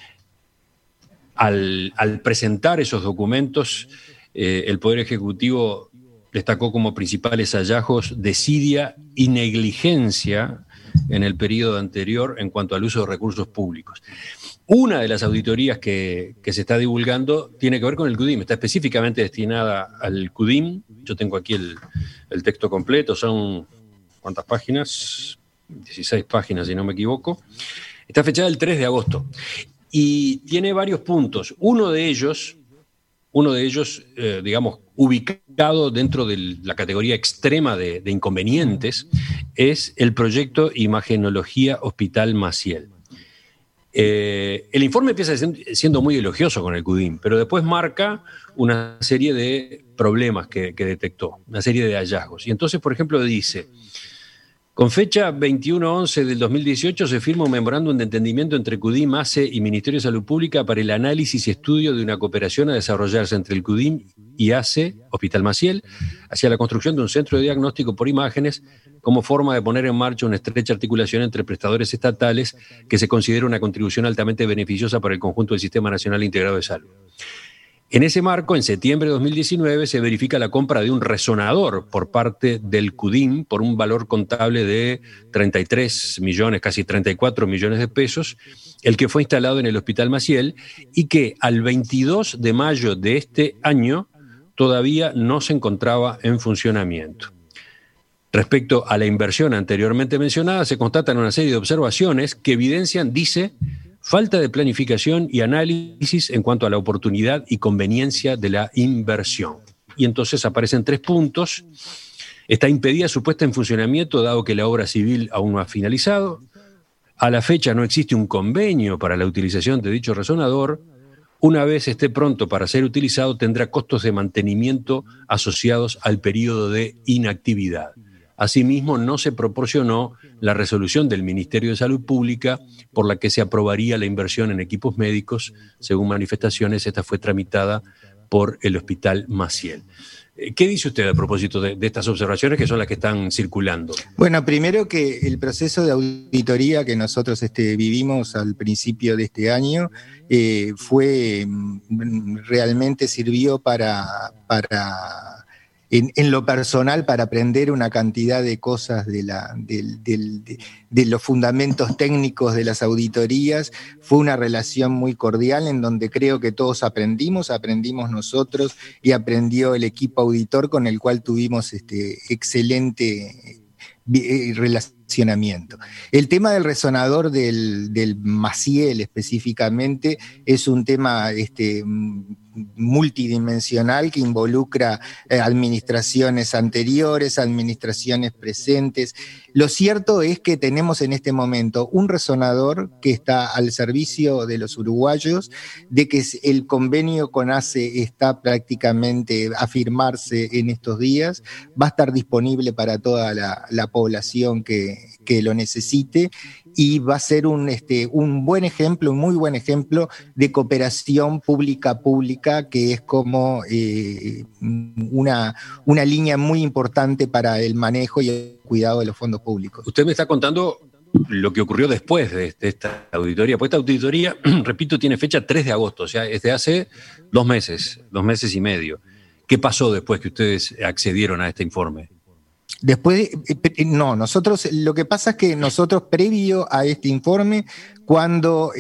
[SPEAKER 1] Al presentar esos documentos, el Poder Ejecutivo destacó como principales hallazgos desidia y negligencia en el periodo anterior en cuanto al uso de recursos públicos. Una de las auditorías que se está divulgando tiene que ver con el CUDIM, está específicamente destinada al CUDIM. Yo tengo aquí el texto completo, son, ¿cuántas páginas? 16 páginas, si no me equivoco. Está fechada el 3 de agosto y tiene varios puntos. Uno de ellos, digamos, ubicado dentro de la categoría extrema de inconvenientes, es el proyecto Imagenología Hospital Maciel. El informe empieza siendo muy elogioso con el CUDIM, pero después marca una serie de problemas que detectó, una serie de hallazgos. Y entonces, por ejemplo, dice: con fecha 21/11 del 2018 se firma un memorándum de entendimiento entre CUDIM, ACE y Ministerio de Salud Pública para el análisis y estudio de una cooperación a desarrollarse entre el CUDIM y ACE, Hospital Maciel, hacia la construcción de un centro de diagnóstico por imágenes como forma de poner en marcha una estrecha articulación entre prestadores estatales que se considera una contribución altamente beneficiosa para el conjunto del Sistema Nacional Integrado de Salud. En ese marco, en septiembre de 2019, se verifica la compra de un resonador por parte del CUDIM por un valor contable de 33 millones, casi 34 millones de pesos, el que fue instalado en el Hospital Maciel y que al 22 de mayo de este año todavía no se encontraba en funcionamiento. Respecto a la inversión anteriormente mencionada, se constatan una serie de observaciones que evidencian, dice, falta de planificación y análisis en cuanto a la oportunidad y conveniencia de la inversión. Y entonces aparecen 3 puntos. Está impedida su puesta en funcionamiento dado que la obra civil aún no ha finalizado. A la fecha no existe un convenio para la utilización de dicho resonador. Una vez esté pronto para ser utilizado, tendrá costos de mantenimiento asociados al periodo de inactividad. Asimismo, no se proporcionó la resolución del Ministerio de Salud Pública por la que se aprobaría la inversión en equipos médicos. Según manifestaciones, esta fue tramitada por el Hospital Maciel. ¿Qué dice usted a propósito de estas observaciones que son las que están circulando?
[SPEAKER 2] Bueno, primero que el proceso de auditoría que nosotros vivimos al principio de este año realmente sirvió en lo personal para aprender una cantidad de cosas de los fundamentos técnicos de las auditorías. Fue una relación muy cordial en donde creo que todos aprendimos nosotros y aprendió el equipo auditor con el cual tuvimos excelente relacionamiento. El tema del resonador del Maciel específicamente es un tema multidimensional que involucra administraciones anteriores, administraciones presentes. Lo cierto es que tenemos en este momento un resonador que está al servicio de los uruguayos, de que el convenio con ACE está prácticamente a firmarse en estos días, va a estar disponible para toda la población que lo necesite, y va a ser un buen ejemplo, un muy buen ejemplo de cooperación pública-pública, que es como una línea muy importante para el manejo y el cuidado de los fondos públicos.
[SPEAKER 1] Usted me está contando lo que ocurrió después de esta auditoría, pues esta auditoría, repito, tiene fecha 3 de agosto, o sea, es de hace 2 meses y medio. ¿Qué pasó después que ustedes accedieron a este informe?
[SPEAKER 2] Después, nosotros, lo que pasa es que nosotros, previo a este informe, cuando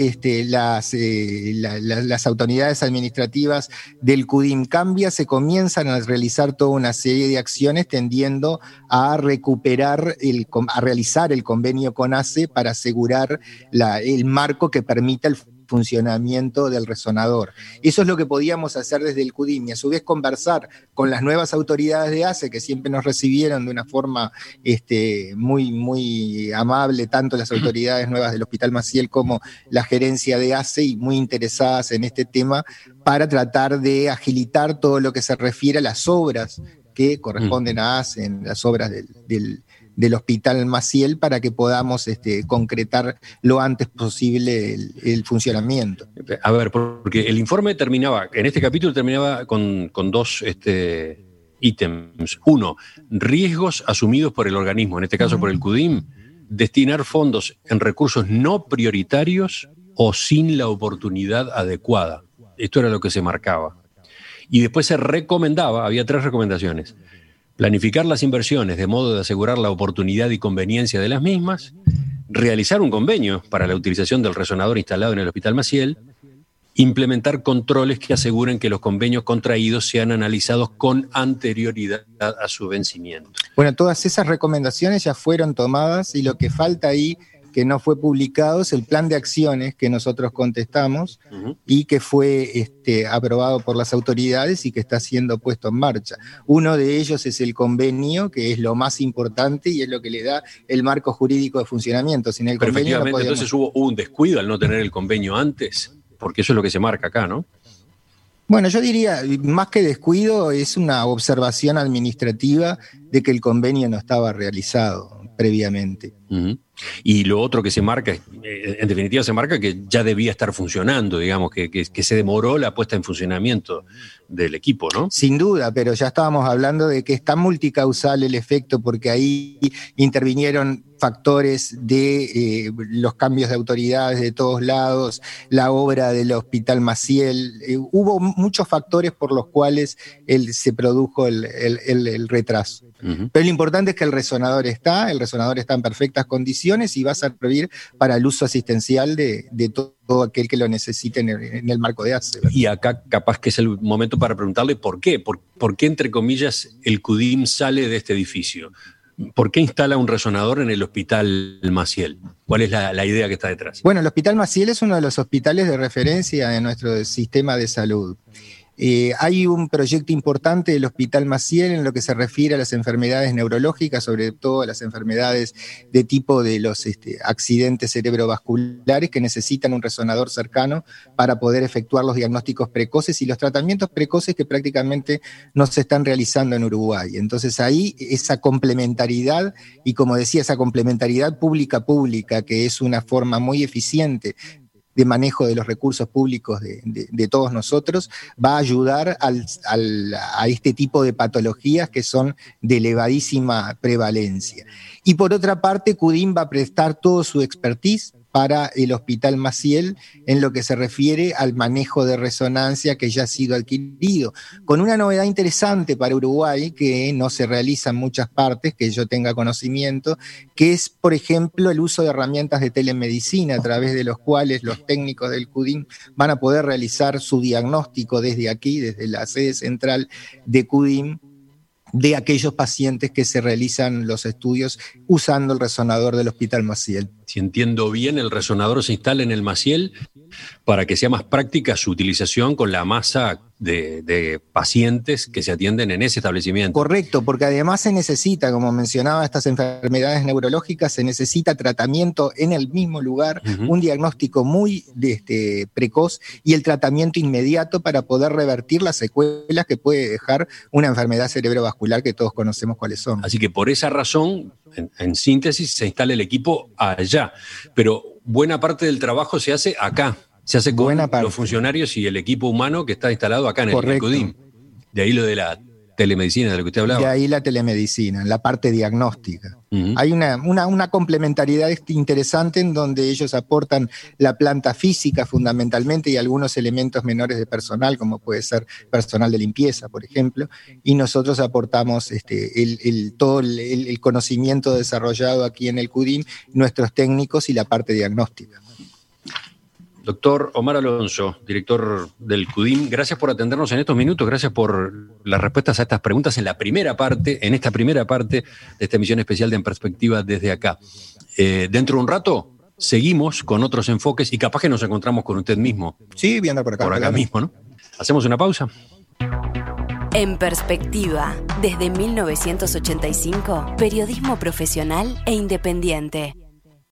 [SPEAKER 2] las autoridades administrativas del CUDIM cambia, se comienzan a realizar toda una serie de acciones tendiendo a recuperar, a realizar el convenio con ACE para asegurar el marco que permita el funcionamiento del resonador. Eso es lo que podíamos hacer desde el CUDIM, y a su vez conversar con las nuevas autoridades de ACE, que siempre nos recibieron de una forma muy, muy amable, tanto las autoridades nuevas del Hospital Maciel como la gerencia de ACE, y muy interesadas en este tema, para tratar de agilitar todo lo que se refiere a las obras que corresponden a ACE, en las obras del Hospital Maciel, para que podamos concretar lo antes posible el funcionamiento.
[SPEAKER 1] A ver, porque el informe terminaba, en este capítulo terminaba con 2 ítems. 1, riesgos asumidos por el organismo, en este caso por el CUDIM, destinar fondos en recursos no prioritarios o sin la oportunidad adecuada. Esto era lo que se marcaba. Y después se recomendaba, había 3 recomendaciones: planificar las inversiones de modo de asegurar la oportunidad y conveniencia de las mismas, realizar un convenio para la utilización del resonador instalado en el Hospital Maciel, implementar controles que aseguren que los convenios contraídos sean analizados con anterioridad a su vencimiento.
[SPEAKER 2] Bueno, todas esas recomendaciones ya fueron tomadas, y lo que falta ahí, que no fue publicado, es el plan de acciones que nosotros contestamos y que fue aprobado por las autoridades y que está siendo puesto en marcha. Uno de ellos es el convenio, que es lo más importante y es lo que le da el marco jurídico de funcionamiento. Sin el convenio no podemos...
[SPEAKER 1] Entonces hubo un descuido al no tener el convenio antes, porque eso es lo que se marca acá, ¿no?
[SPEAKER 2] Bueno, yo diría, más que descuido, es una observación administrativa de que el convenio no estaba realizado previamente.
[SPEAKER 1] Y lo otro que se marca, en definitiva se marca que ya debía estar funcionando, digamos, que se demoró la puesta en funcionamiento del equipo, ¿no?
[SPEAKER 2] Sin duda, pero ya estábamos hablando de que es tan multicausal el efecto, porque ahí intervinieron factores de los cambios de autoridades de todos lados, la obra del Hospital Maciel, hubo muchos factores por los cuales se produjo el retraso. Pero lo importante es que el resonador está en perfectas condiciones y va a servir para el uso asistencial de todo aquel que lo necesite en el marco de ACE.
[SPEAKER 1] Y acá capaz que es el momento para preguntarle por qué. ¿Por qué, entre comillas, el CUDIM sale de este edificio? ¿Por qué instala un resonador en el Hospital Maciel? ¿Cuál es la idea que está detrás?
[SPEAKER 2] Bueno, el Hospital Maciel es uno de los hospitales de referencia de nuestro sistema de salud. Hay un proyecto importante del Hospital Maciel en lo que se refiere a las enfermedades neurológicas, sobre todo a las enfermedades de tipo de los accidentes cerebrovasculares, que necesitan un resonador cercano para poder efectuar los diagnósticos precoces y los tratamientos precoces que prácticamente no se están realizando en Uruguay. Entonces ahí esa complementariedad, y como decía, esa complementariedad pública-pública, que es una forma muy eficiente de manejo de los recursos públicos de todos nosotros, va a ayudar a este tipo de patologías que son de elevadísima prevalencia. Y por otra parte, CUDIM va a prestar todo su expertise para el Hospital Maciel en lo que se refiere al manejo de resonancia que ya ha sido adquirido, con una novedad interesante para Uruguay que no se realiza en muchas partes, que yo tenga conocimiento, que es, por ejemplo, el uso de herramientas de telemedicina a través de los cuales los técnicos del CUDIM van a poder realizar su diagnóstico desde aquí, desde la sede central de CUDIM, de aquellos pacientes que se realizan los estudios usando el resonador del Hospital Maciel.
[SPEAKER 1] Si entiendo bien, el resonador se instala en el Maciel para que sea más práctica su utilización con la masa de pacientes que se atienden en ese establecimiento.
[SPEAKER 2] Correcto, porque además se necesita, como mencionaba, estas enfermedades neurológicas, se necesita tratamiento en el mismo lugar, un diagnóstico muy precoz y el tratamiento inmediato para poder revertir las secuelas que puede dejar una enfermedad cerebrovascular que todos conocemos cuáles son.
[SPEAKER 1] Así que por esa razón, en síntesis, se instala el equipo allá, pero buena parte del trabajo se hace acá. Se hace con los funcionarios y el equipo humano que está instalado acá en el CUDIM. De ahí lo de la telemedicina de lo que usted hablaba.
[SPEAKER 2] De ahí la telemedicina, la parte diagnóstica. Hay una complementariedad interesante en donde ellos aportan la planta física fundamentalmente y algunos elementos menores de personal, como puede ser personal de limpieza, por ejemplo, y nosotros aportamos todo el conocimiento desarrollado aquí en el CUDIM, nuestros técnicos y la parte diagnóstica.
[SPEAKER 1] Doctor Omar Alonso, director del CUDIM, gracias por atendernos en estos minutos, gracias por las respuestas a estas preguntas en esta primera parte de esta emisión especial de En Perspectiva desde acá. Dentro de un rato seguimos con otros enfoques y capaz que nos encontramos con usted mismo.
[SPEAKER 2] Sí, viendo por acá.
[SPEAKER 1] Por acá mismo, ¿no? ¿Hacemos una pausa?
[SPEAKER 3] En Perspectiva, desde 1985, periodismo profesional e independiente.